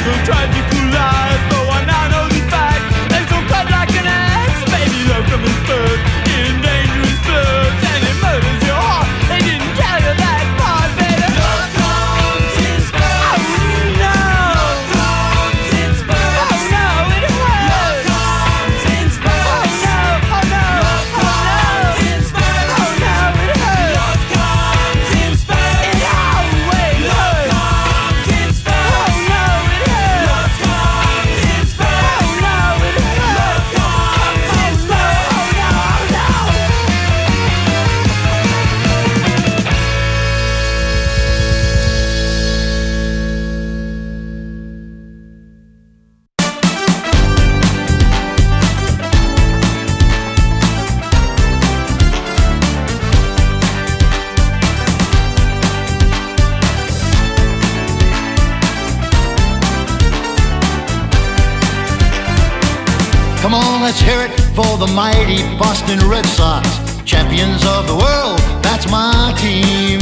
Come on, let's hear it for the mighty Boston Red Sox. Champions of the world, that's my team.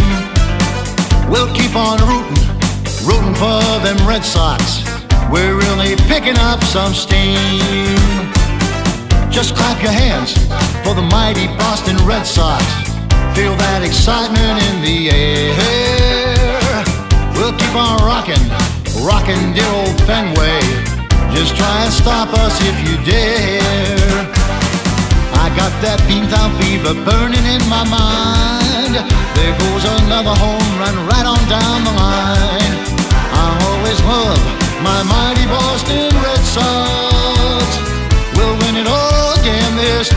We'll keep on rooting for them Red Sox. We're really picking up some steam. Just clap your hands for the mighty Boston Red Sox. Feel that excitement in the air. We'll keep on rocking dear old Fenway. Just try and stop us if you dare. I got that Beantown fever burning in my mind. There goes another home run right on down the line. I always love my mighty Boston Red Sox. We'll win it all again this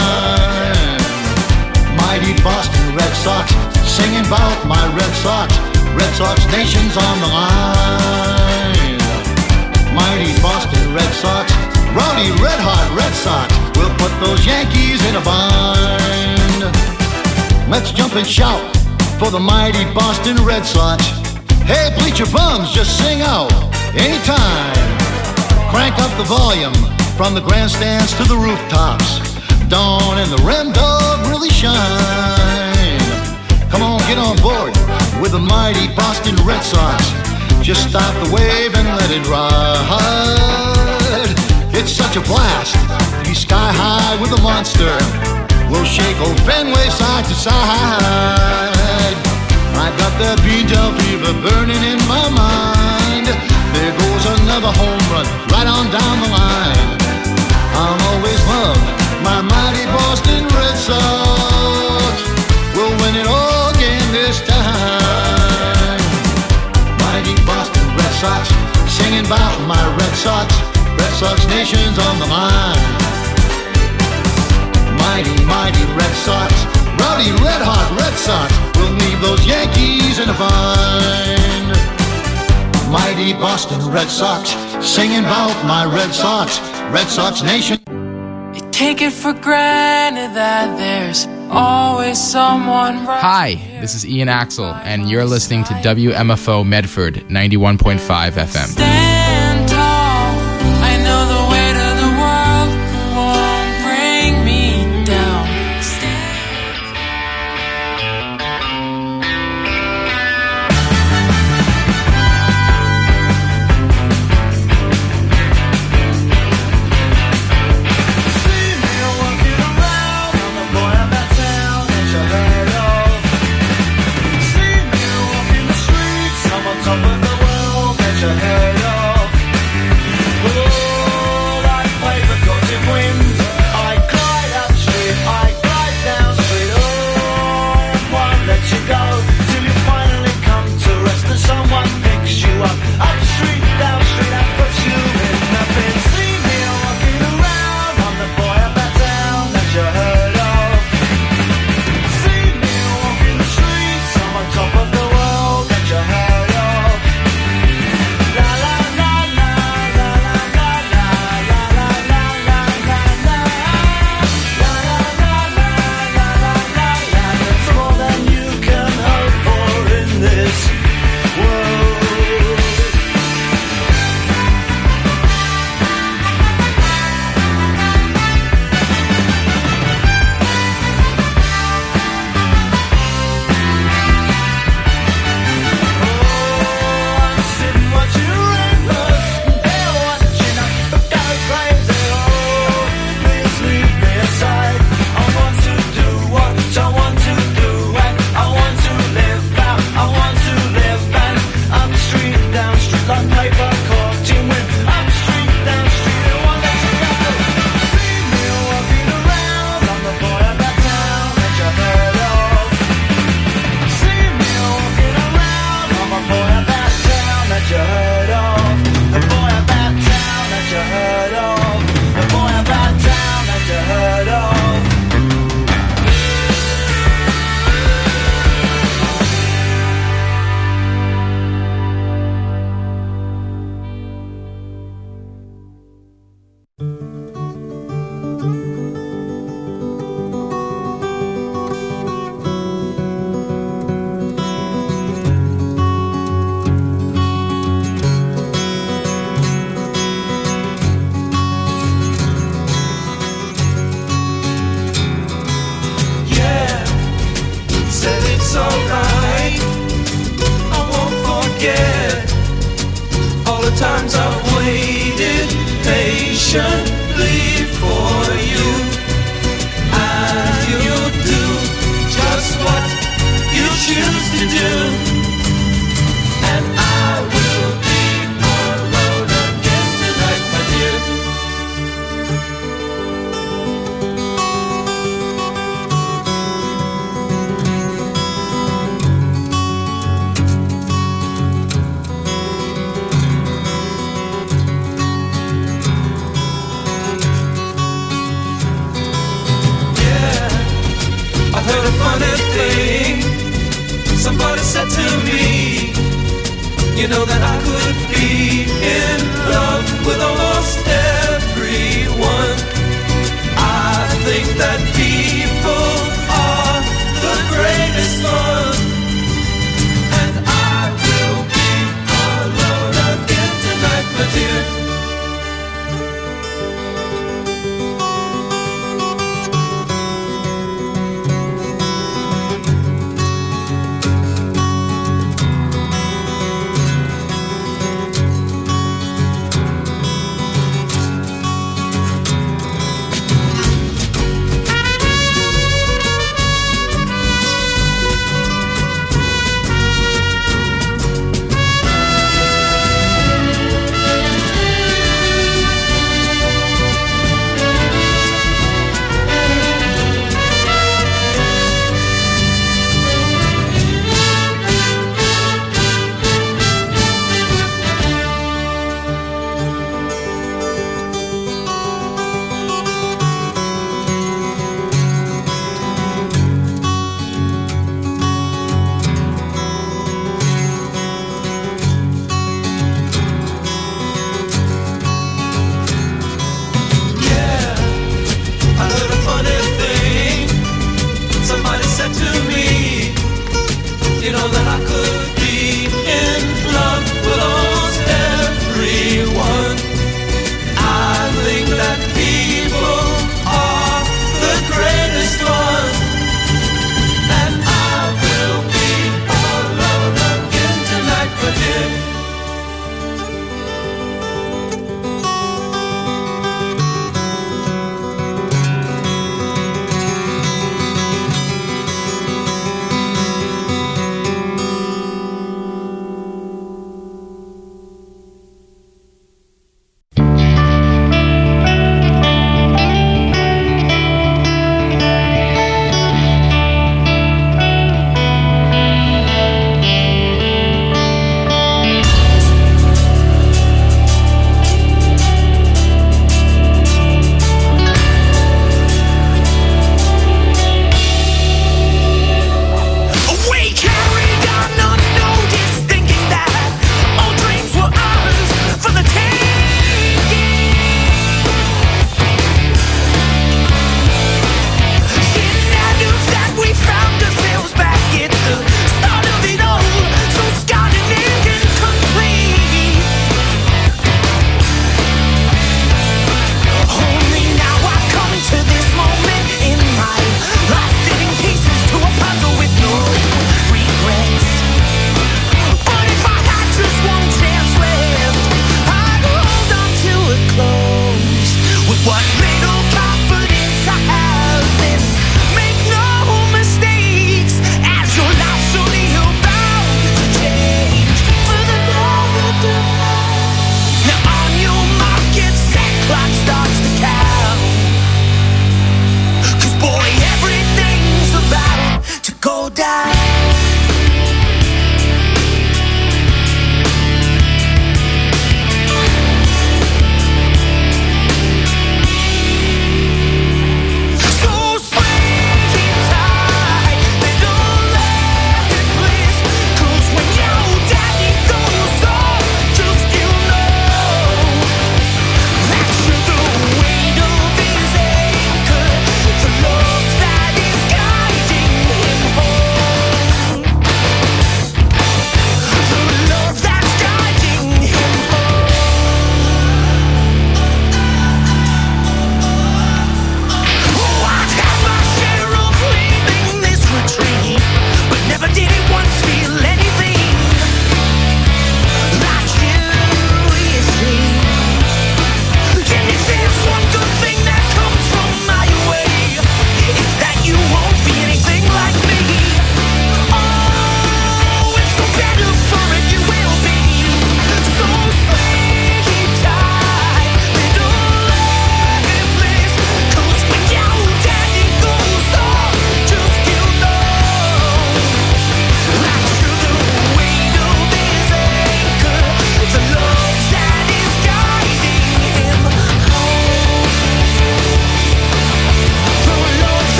time. Mighty Boston Red Sox, singing about my Red Sox. Red Sox Nation's on the line. Mighty Boston Red Sox, rowdy red hot Red Sox. We'll put those Yankees in a bind. Let's jump and shout for the mighty Boston Red Sox. Hey, bleacher bums, just sing out anytime. Crank up the volume from the grandstands to the rooftops. Dawn and the Ram Dog really shine. Come on, get on board with the mighty Boston Red Sox. Just stop the wave and let it ride. It's such a blast to be sky high with a monster. We'll shake old Fenway side to side. I got that Beantown fever burning in my mind. There goes another home run right on down the line. I'll always love my mighty Boston Red Sox. We'll win it all again this time. Mighty Boston Red Sox, singing about my Red Sox. Red Sox Nation's on the line. Mighty Red Sox, rowdy red hot Red Sox. We'll leave those Yankees in a bind. Mighty Boston Red Sox, singing about my Red Sox. Red Sox Nation. You take it for granted that there's always someone right. Hi, this is Ian Axel, and you're listening to WMFO Medford 91.5 FM. Stand tall. I know the weight of the world won't bring me down. the times I've waited patiently for you, and you'll do just what you choose to do, and I will be alone again tonight, my dear. I heard a funny thing. Somebody said to me, you know that I could be in love with almost everyone. I think that people are the greatest fun, and I will be alone again tonight, my dear.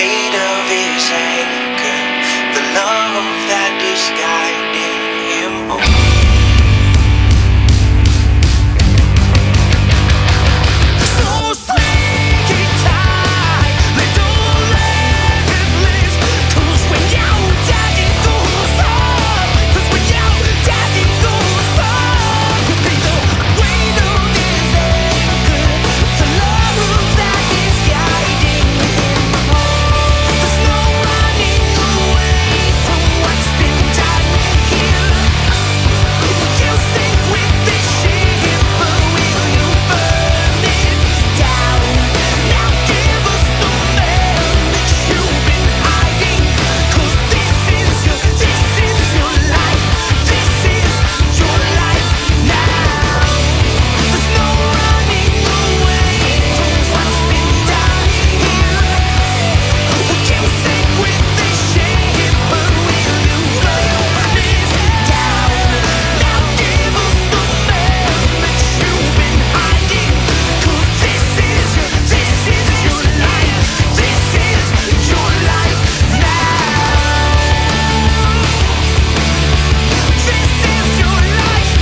weight of his anger, the love that is guiding him home. So swing it tight, don't let it bliss, 'cause when your daddy goes on, 'cause when your daddy goes on, you'll be the weight of his anger, the love that is guiding him home. There's no running away from what's been done here. You sink with this ship, but will you burn it down? Now give us the man that you've been hiding, 'cause this is your life, this is your life now. There's no running away from what's been done here. You sink with this ship, but will you burn it down? Now give us the man that you've been hiding, 'cause this is your life, this is your life now. This is your life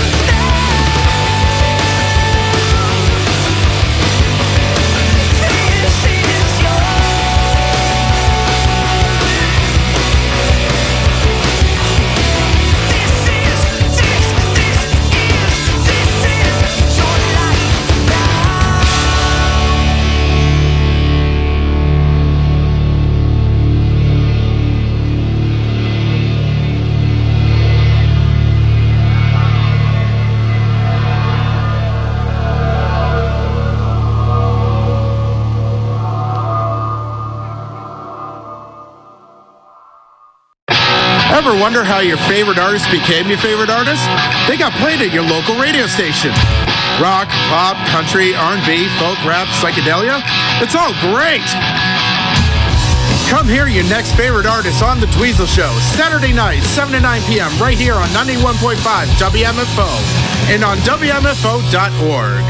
Ever wonder how your favorite artist became your favorite artist? They got played at your local radio station. Rock, pop, country, R&B, folk, rap, psychedelia. It's all great. Come hear your next favorite artist on The Dweezil Show, Saturday night, 7 to 9 p.m. right here on 91.5 WMFO and on WMFO.org.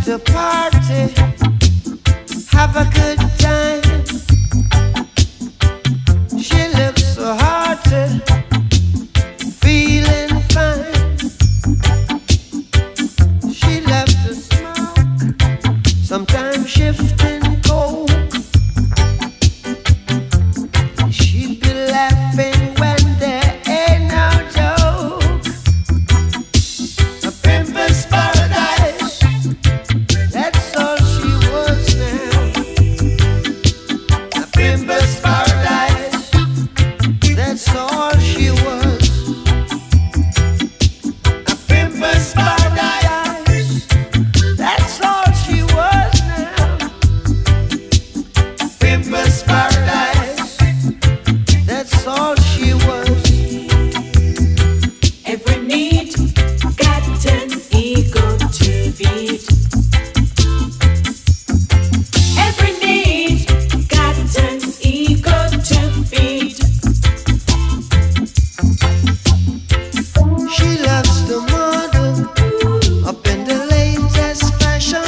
to party, have a good time. She looks so hearty, feeling fine. She loves to smoke, sometimes shifting coke. She'd be laughing when there ain't no joke. A pimpin's paradise, that's all she was now. A pimpin's paradise, that's all she was. A pimpin's paradise, that's all she was now. Pimpin's paradise, that's all she was. Every need got an ego to feed. Every need got an ego to feed. She loves to model up in the latest fashion.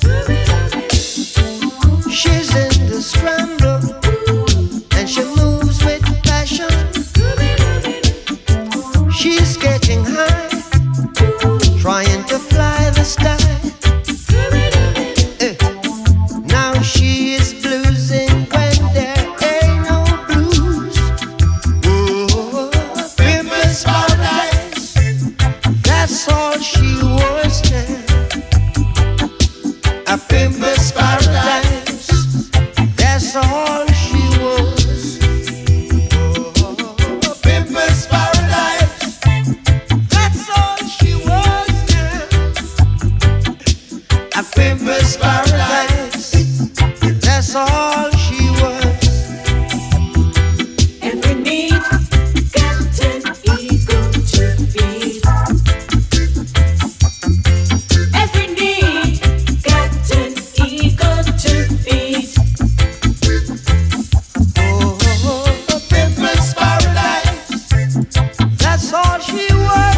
She's in the scramble and she moves with passion. She's getting high, trying to fly the sky. Now she is bluesing when there ain't no blues. Whoa, pimpin's paradise, that's all she was now. A pimpin's paradise, that's all she was. Oh, pimpin's paradise, that's all she was now. A pimpin's paradise, that's all she was. Every need got an ego to feed. Every need got an ego to feed. Oh, pimpin's paradise, that's all she was.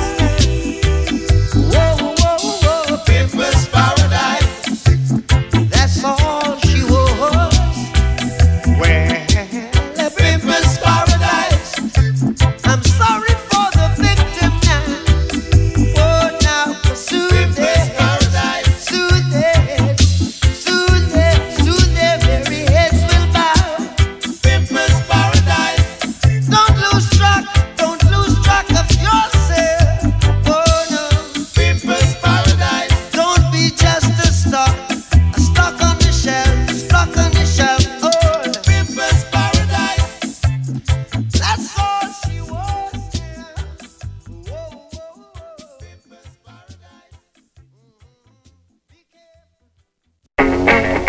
Whoa, whoa, whoa, pimpin's paradise, that's all she was. Well, a pimpin's paradise, I'm sorry for the victim now. Oh, now soothe it, soothe it, soothe it, soothe their very heads will bow. Pimpin's paradise, don't lose track of yourself. Oh no, pimpin's paradise, don't be just a stock on the shelf, stock on the shelf. Oh, pimpin's paradise, that's all she was. Whoa, whoa, whoa, pimpin's paradise. Be careful.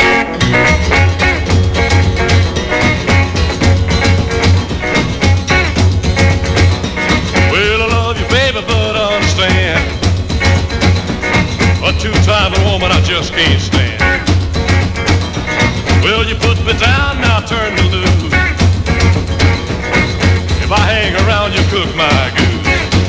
Well, I love you, baby, but understand, a two-time woman I just can't stand. Well, you put me down, now turn me loose. If I hang around, you cook my goose.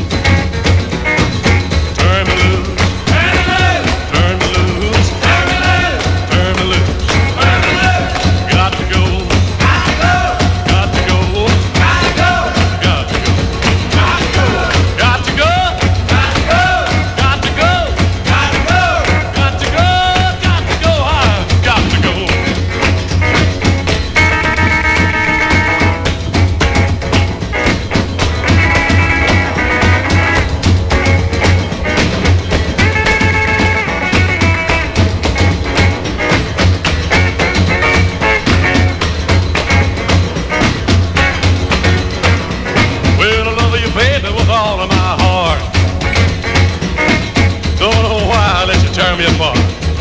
Turn me loose, turn me loose, turn me loose, turn me loose, turn me loose, turn me loose. Got to go, got to go, got to go, got to go, got to go. Got to go, got to go, got to go, got to go, got to go, got to go, I've got to go. Well, I love you, baby, with all of my heart. Don't know why I let you tear me apart.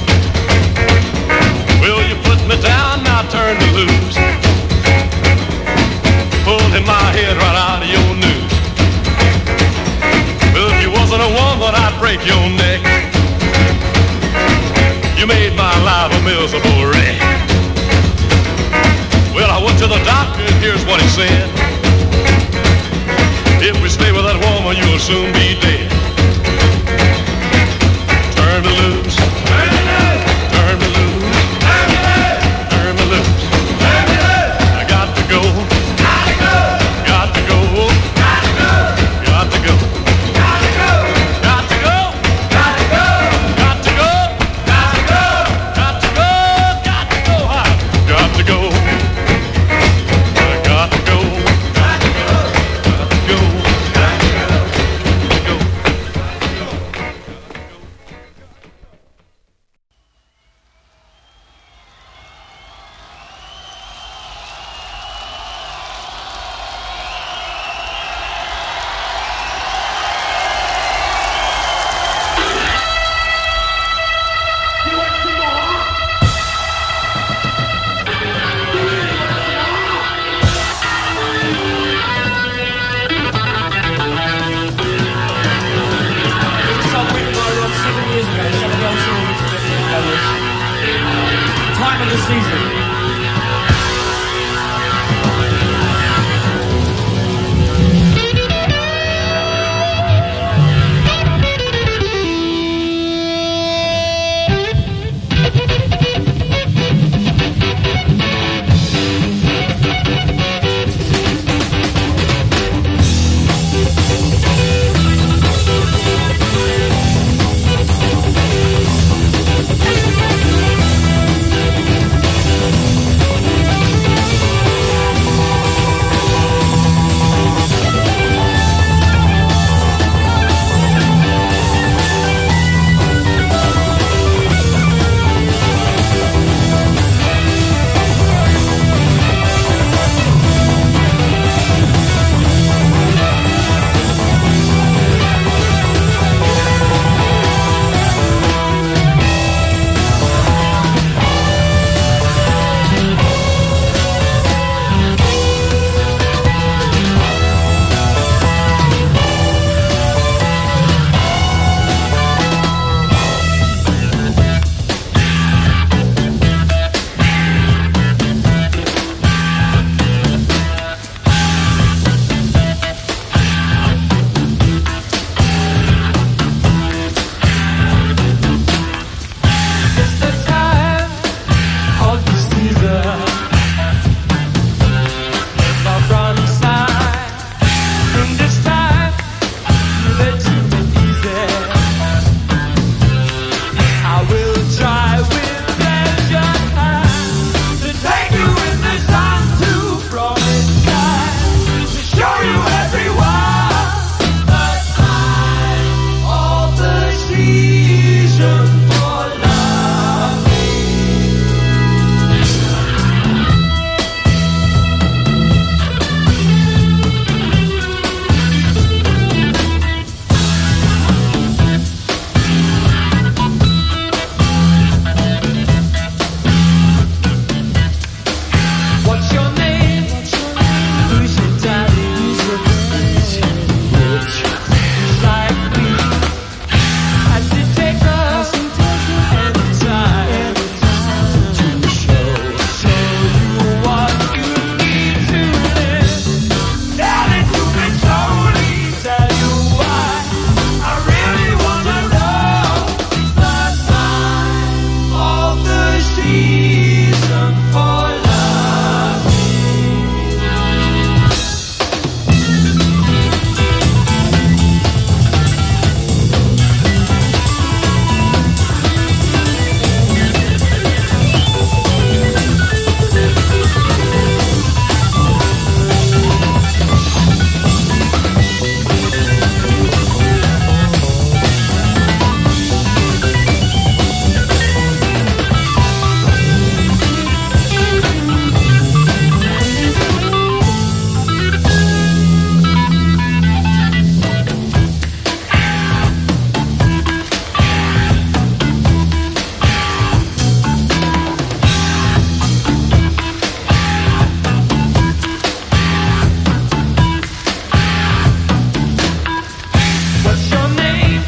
Well, you put me down, now turn me loose. Pulling my head right out of your noose. Well, if you wasn't a woman, I'd break your neck. You made my life a miserable wreck. Well, I went to the doctor, and here's what he said. If we stay with that woman, you'll soon be dead. Turn me loose. Turn me loose.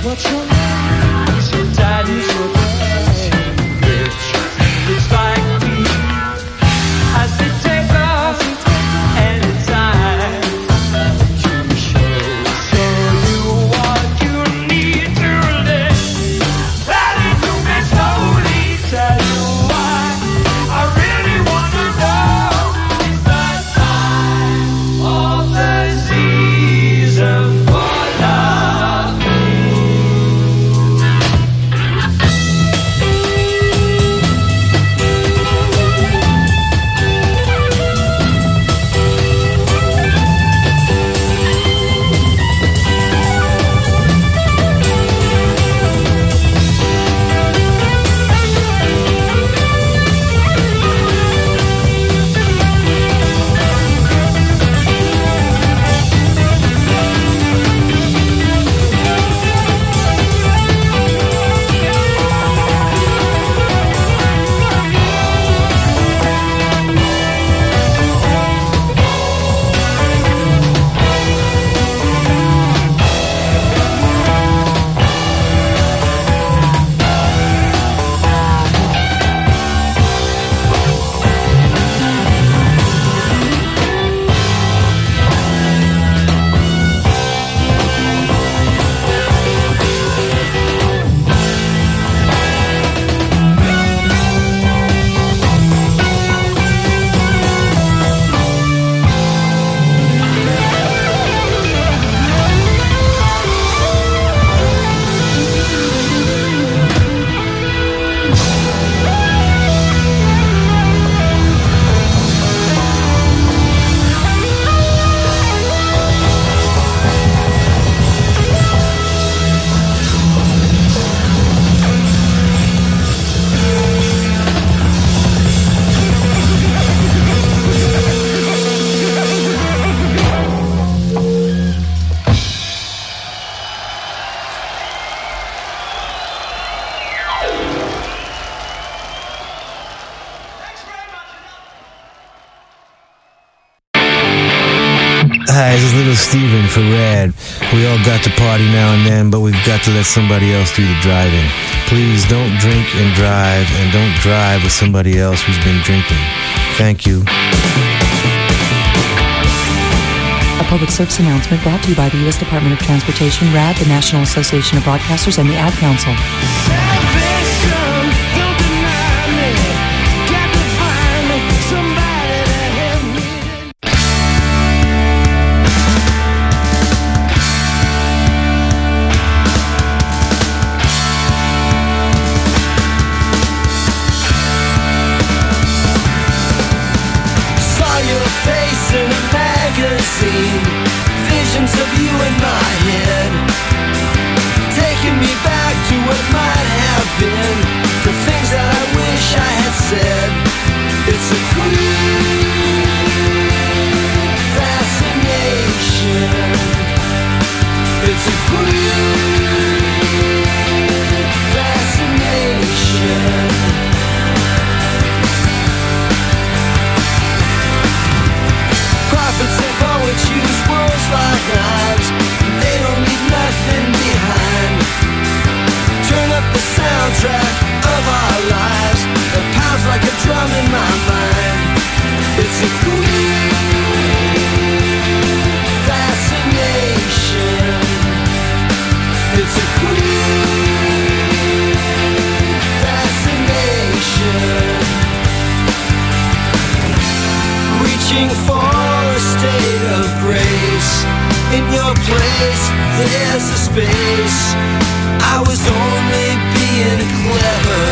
What's your name? So tight is your name. Looks like me as they take off anytime to show you what you need to live. That it took me slowly, tell you why. I really wanna know is the time of the season for love. Hi, this is Little Steven for Rad. We all got to party now and then, but we've got to let somebody else do the driving. Please don't drink and drive, and don't drive with somebody else who's been drinking. Thank you. A public service announcement brought to you by the U.S. Department of Transportation, RAD, the National Association of Broadcasters, and the Ad Council. Visions of you in my head, taking me back to what might have been, the things that I wish I had said. It's a cruel fascination. It's a cruel fascination. Prophets and poets use words like knives. They don't leave nothing behind. Turn up the soundtrack of our lives. It pounds like a drum in my mind. It's a cool fascination. It's a cool fascination. Reaching for a state of grace. In your place, there's a space. I was only being clever.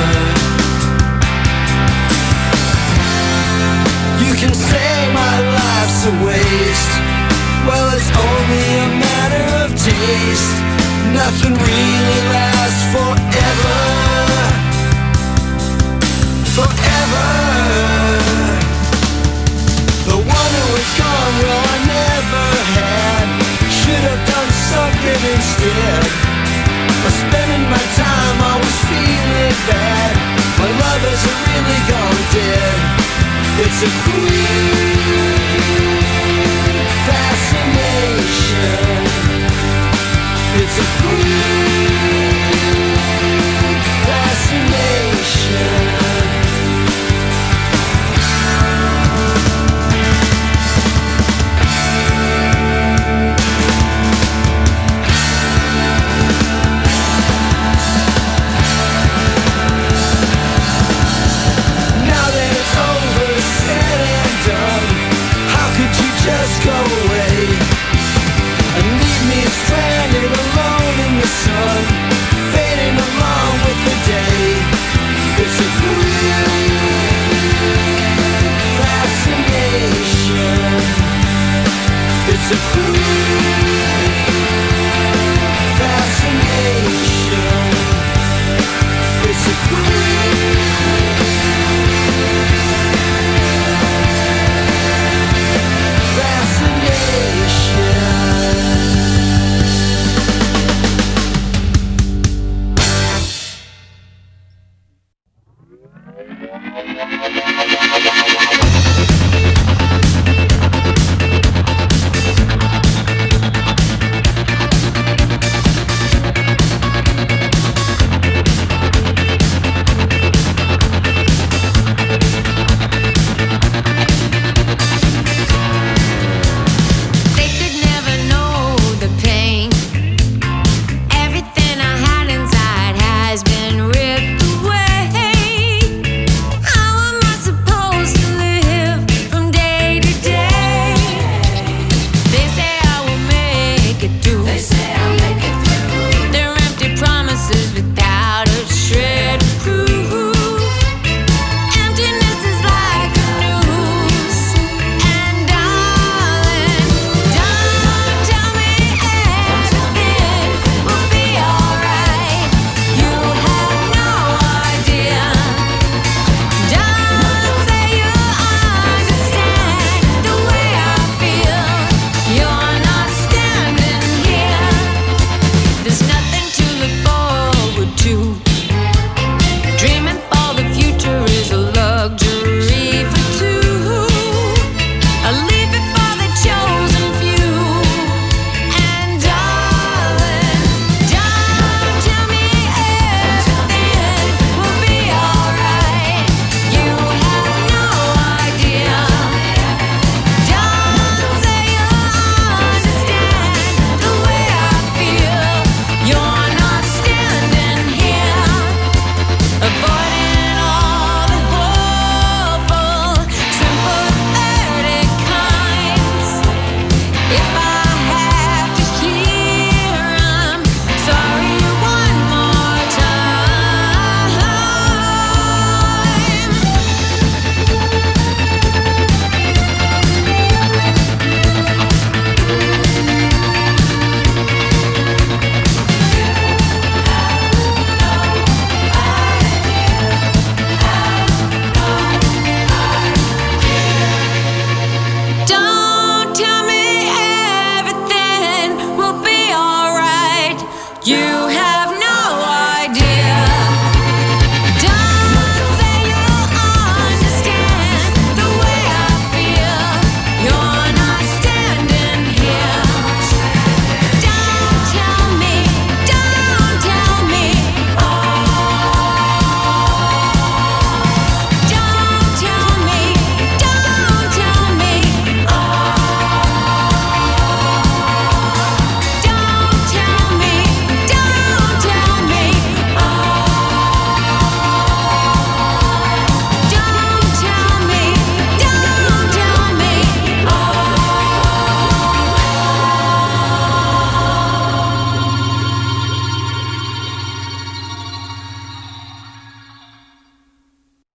You can say my life's a waste. Well, it's only a matter of taste. Nothing really lasts forever. Forever. The one who was gone, well, I never had. Should have done something instead. By spending my time, I was feeling bad. My lovers are really gone dead. It's a cruel fascination. It's a cruel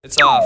It's off.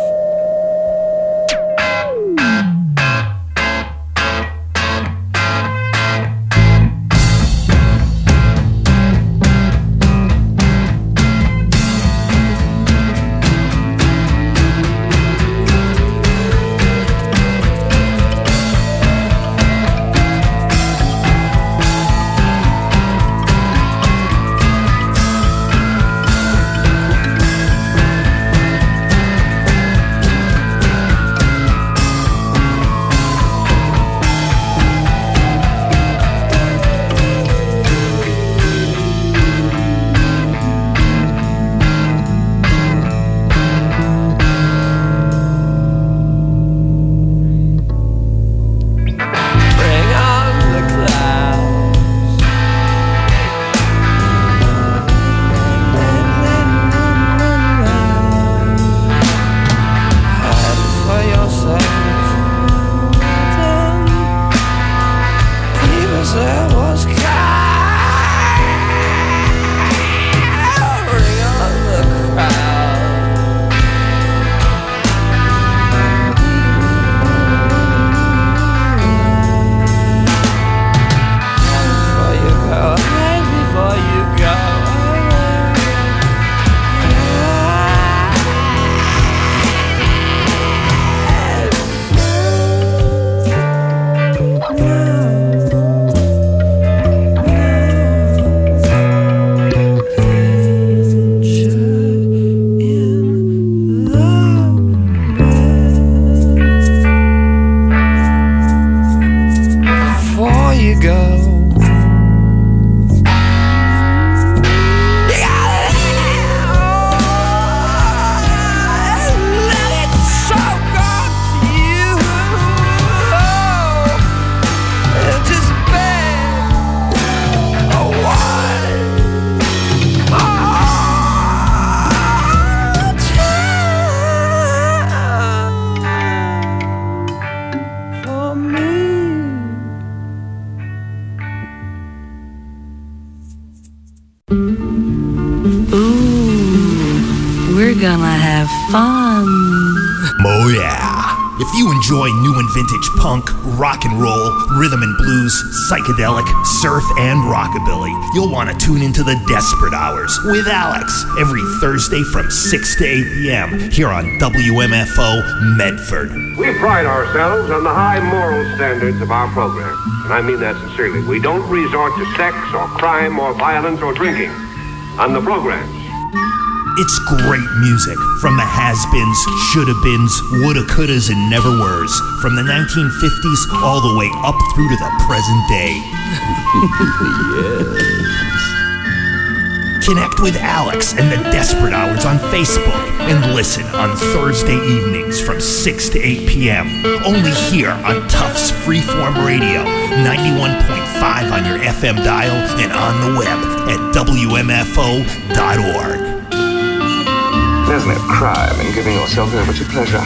We're gonna have fun. Oh yeah. If you enjoy new and vintage punk, rock and roll, rhythm and blues, psychedelic, surf, and rockabilly, you'll want to tune into the Desperate Hours with Alex every Thursday from 6 to 8 p.m. here on WMFO Medford. We pride ourselves on the high moral standards of our program, and I mean that sincerely. We don't resort to sex or crime or violence or drinking on the programs. It's great music from the has-beens, shoulda-beens, woulda, couldas, and never-weres, from the 1950s all the way up through to the present day. Yes. Connect with Alex and the Desperate Hours on Facebook and listen on Thursday evenings from 6 to 8 p.m. Only here on Tufts Freeform Radio, 91.5 on your FM dial and on the web at WMFO.org. There's no crime in giving yourself over to pleasure.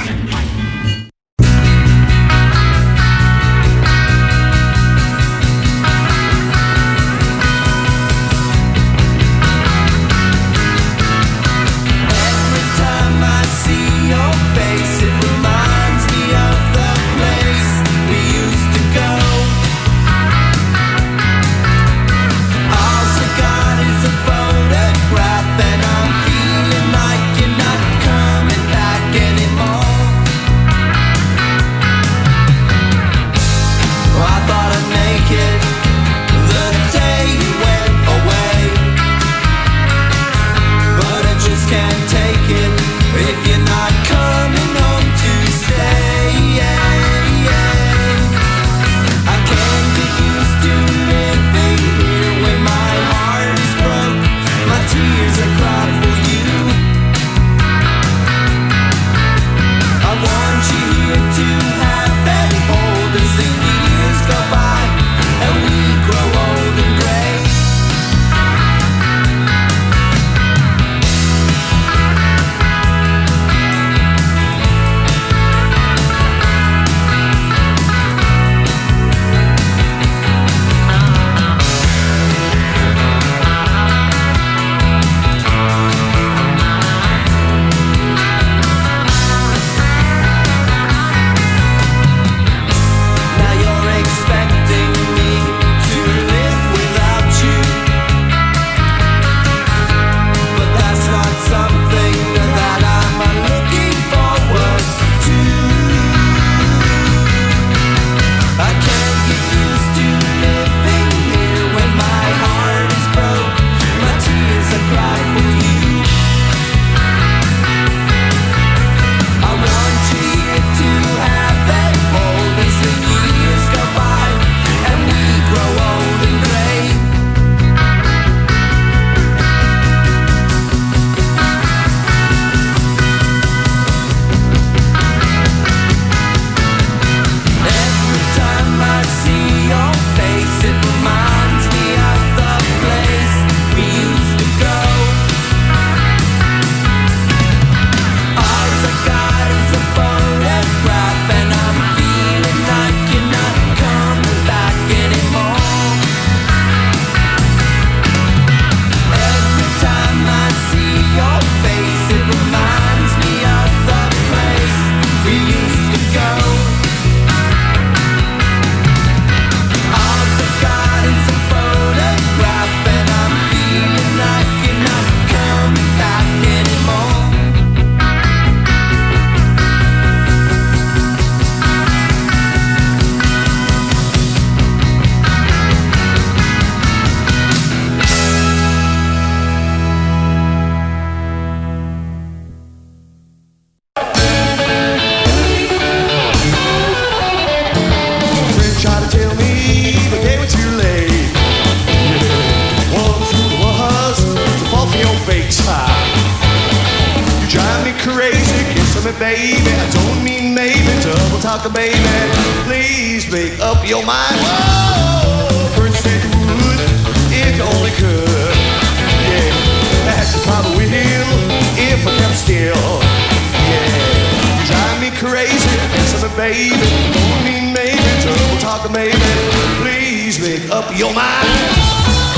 me, baby. I don't mean maybe. Double talking, baby. Please make up your mind. Whoa, first said you would, if you only could. Yeah, that you probably will, if I kept still. Yeah, you drive me crazy. Listen me, baby. Don't mean maybe. Double talking, baby. Please make up your mind.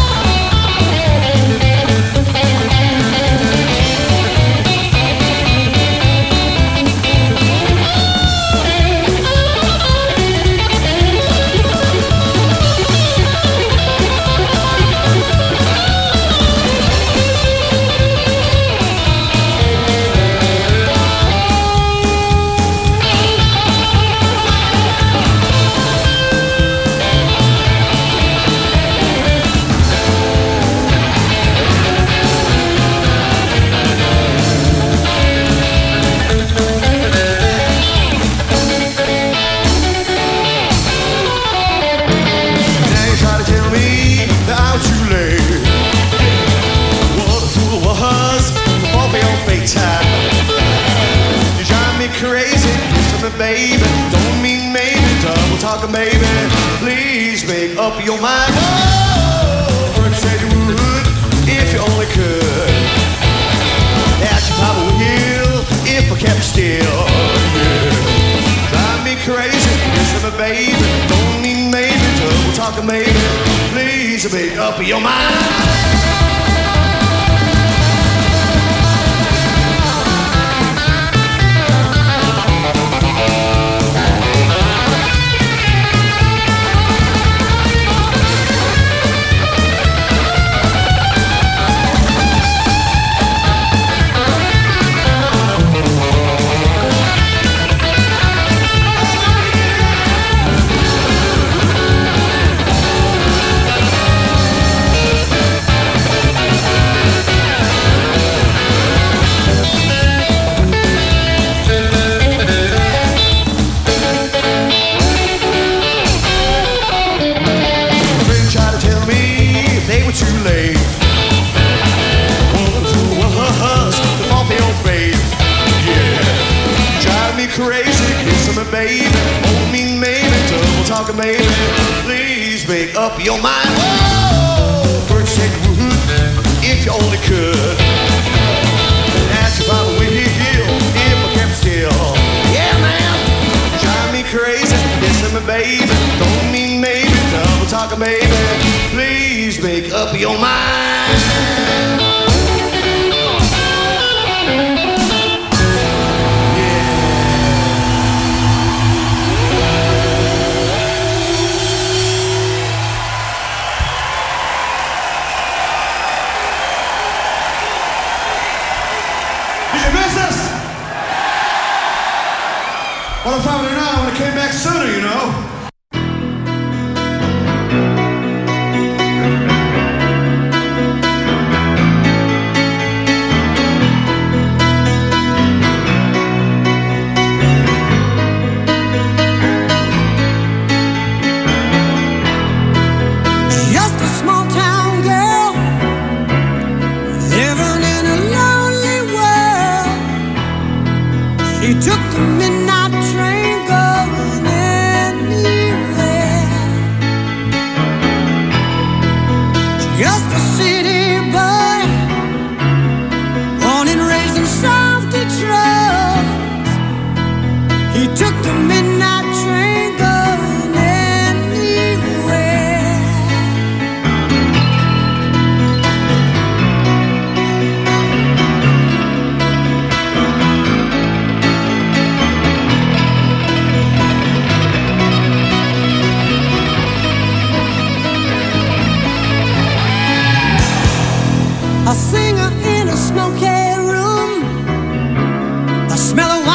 Baby, don't mean maybe, double talking, baby. Please make up your mind. Oh, first said you would, if you only could. That you probably will, if I kept still. Yeah, drive me crazy, listen to me, baby. Don't mean maybe, double talking, baby. Please make up your mind. Baby, don't mean maybe, double talking, baby. Please make up your mind. Whoa, first said you would, if you only could. That you probably will, if I kept still. Yeah, man, drive me crazy, listen to me, baby. Don't mean maybe, double talking, baby. Please make up your mind. Well, I found it now when it came back sooner, you know. Just a small town girl living in a lonely world. She took the midnight train going anywhere. Just a city boy, born and raised in South Detroit. He took the midnight train going anywhere. A singer in a smoky room, the smell of